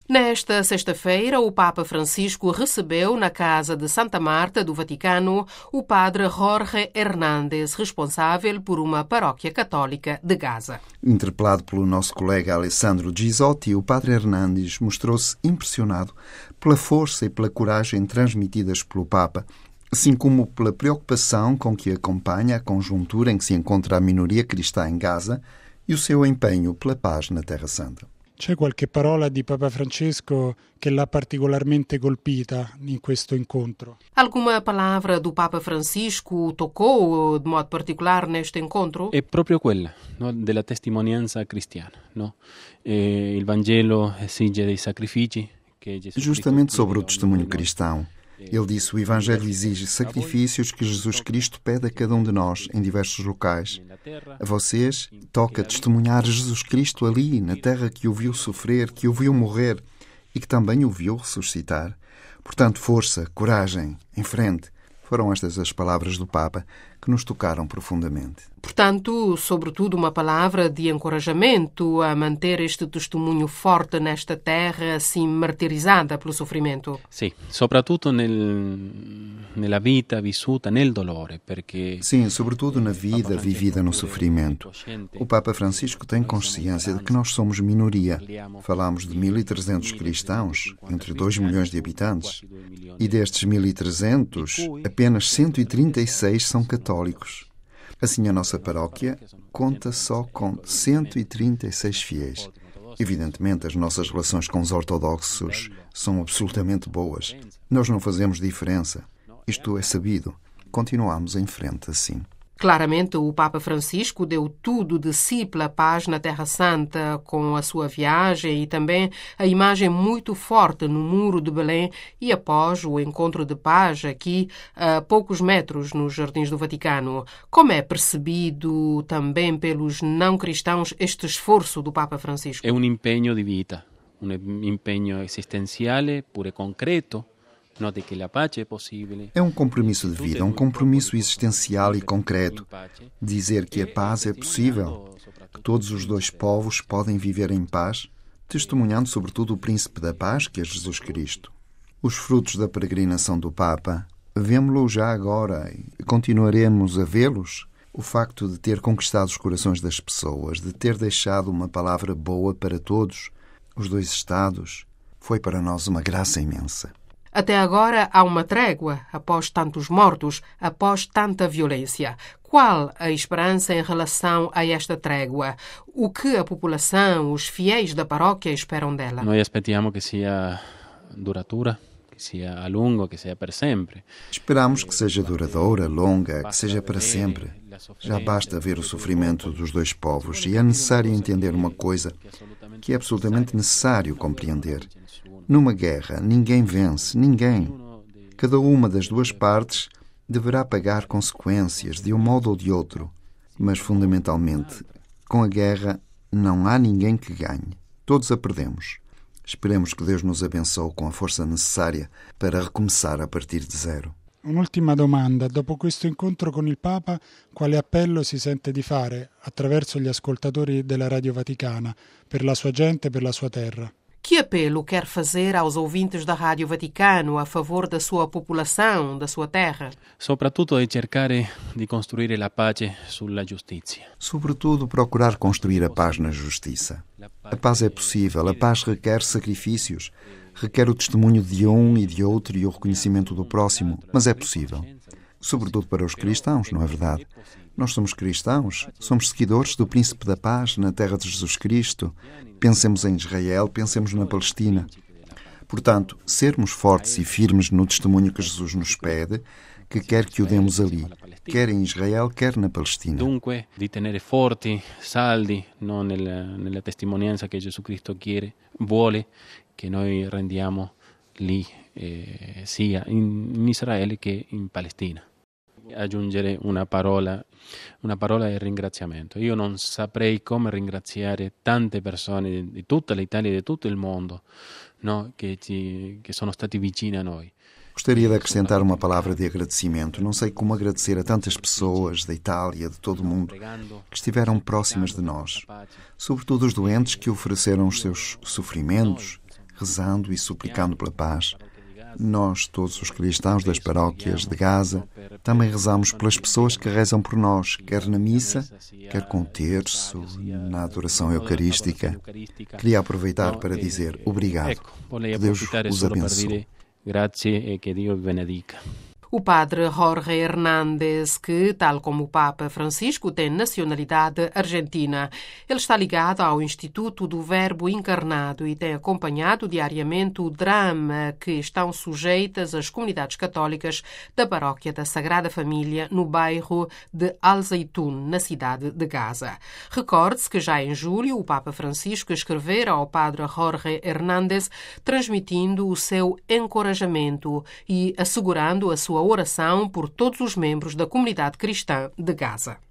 Nesta sexta-feira, o Papa Francisco recebeu na Casa de Santa Marta do Vaticano o padre Jorge Hernández, responsável por uma paróquia católica de Gaza. Interpelado pelo nosso colega Alessandro Gisotti, o padre Hernández mostrou-se impressionado pela força e pela coragem transmitidas pelo Papa, assim como pela preocupação com que acompanha a conjuntura em que se encontra a minoria cristã em Gaza e o seu empenho pela paz na Terra Santa. C'è qualche parola di Papa Francesco che l'ha particolarmente colpita in questo incontro? Alguma palavra do Papa Francisco tocou de modo particular neste encontro? È proprio quella, no, della testimonianza cristiana, no? Il Vangelo esige dei sacrifici che Gesù Justamente sobre o testemunho cristão. Ele disse: o Evangelho exige sacrifícios que Jesus Cristo pede a cada um de nós em diversos locais. A vocês toca testemunhar Jesus Cristo ali, na terra que o viu sofrer, que o viu morrer e que também o viu ressuscitar. Portanto, força, coragem, em frente. Foram estas as palavras do Papa que nos tocaram profundamente. Portanto, sobretudo uma palavra de encorajamento a manter este testemunho forte nesta terra assim martirizada pelo sofrimento. Sì, soprattutto nella vita vissuta nel dolore, perché Sim, sobretudo na vida vivida no sofrimento. O Papa Francisco tem consciência de que nós somos minoria. Falamos de 1.300 cristãos, entre 2 milhões de habitantes. E destes 1.300, apenas 136 são católicos. Assim, a nossa paróquia conta só com 136 fiéis. Evidentemente, as nossas relações com os ortodoxos são absolutamente boas. Nós não fazemos diferença. Isto é sabido. Continuamos em frente assim. Claramente, o Papa Francisco deu tudo de si pela paz na Terra Santa, com a sua viagem e também a imagem muito forte no Muro de Belém e após o encontro de paz aqui a poucos metros nos Jardins do Vaticano. Como é percebido também pelos não-cristãos este esforço do Papa Francisco? è un impegno di vita, un impegno esistenziale, pure concreto. É um compromisso de vida, um compromisso existencial e concreto. Dizer que a paz é possível, que todos os dois povos podem viver em paz, testemunhando sobretudo o Príncipe da Paz, que é Jesus Cristo. Os frutos da peregrinação do Papa, vemo-lo já agora e continuaremos a vê-los. O facto de ter conquistado os corações das pessoas, de ter deixado uma palavra boa para todos, os dois Estados, foi para nós uma graça imensa. Até agora há uma trégua, após tantos mortos, após tanta violência. Qual a esperança em relação a esta trégua? O que a população, os fiéis da paróquia esperam dela? Noi aspettiamo che sia duratura, que sia a lungo, que sia per sempre. Esperamos que seja duradoura, longa, que seja para sempre. Já basta ver o sofrimento dos dois povos e é necessário entender uma coisa que é absolutamente necessário compreender. Numa guerra, ninguém vence, ninguém. Cada uma das duas partes deverá pagar consequências de um modo ou de outro. Mas, fundamentalmente, com a guerra não há ninguém que ganhe. Todos a perdemos. Esperemos que Deus nos abençoe com a força necessária para recomeçar a partir de zero. Un'ultima domanda. Dopo questo incontro con il Papa, quale appello si sente di fare attraverso gli ascoltatori della Radio Vaticana per la sua gente e per la sua terra? Que apelo quer fazer aos ouvintes da Rádio Vaticano a favor da sua população, da sua terra? Soprattutto di cercare di costruire la pace sulla giustizia. Sobretudo, procurar construir a paz na justiça. A paz é possível, a paz requer sacrifícios, requer o testemunho de um e de outro e o reconhecimento do próximo, mas é possível. Sobretudo para os cristãos, não é verdade? Nós somos cristãos, somos seguidores do Príncipe da Paz na terra de Jesus Cristo. Pensemos em Israel, pensemos na Palestina. Portanto, sermos fortes e firmes no testemunho que Jesus nos pede, que quer que o demos ali, quer em Israel, quer na Palestina. Dunque, di tenere forti, saldi, no, nella testimonianza che Gesù Cristo vuole che noi rendiamo lì, sia in Israele che in Palestina. Aggiungere una parola di ringraziamento. Io non saprei come ringraziare tante persone di tutta l'Italia e di tutto il mondo, no, che sono stati vicini a noi. Gostaria de acrescentar uma palavra de agradecimento. Não sei como agradecer a tantas pessoas da Itália, de todo o mundo, que estiveram próximas de nós. Sobretudo os doentes que ofereceram os seus sofrimentos, rezando e suplicando pela paz. Nós, todos os cristãos das paróquias de Gaza, também rezamos pelas pessoas que rezam por nós, quer na missa, quer com o terço, na adoração eucarística. Queria aproveitar para dizer obrigado. Que Deus os abençoe. Grazie e che Dio benedica. O padre Jorge Hernández, que, tal como o Papa Francisco, tem nacionalidade argentina. Ele está ligado ao Instituto do Verbo Encarnado e tem acompanhado diariamente o drama que estão sujeitas as comunidades católicas da Paróquia da Sagrada Família no bairro de Al-Zaytun, na cidade de Gaza. Recorde-se que já em julho o Papa Francisco escrevera ao padre Jorge Hernández transmitindo o seu encorajamento e assegurando a sua oração por todos os membros da comunidade cristã de Gaza.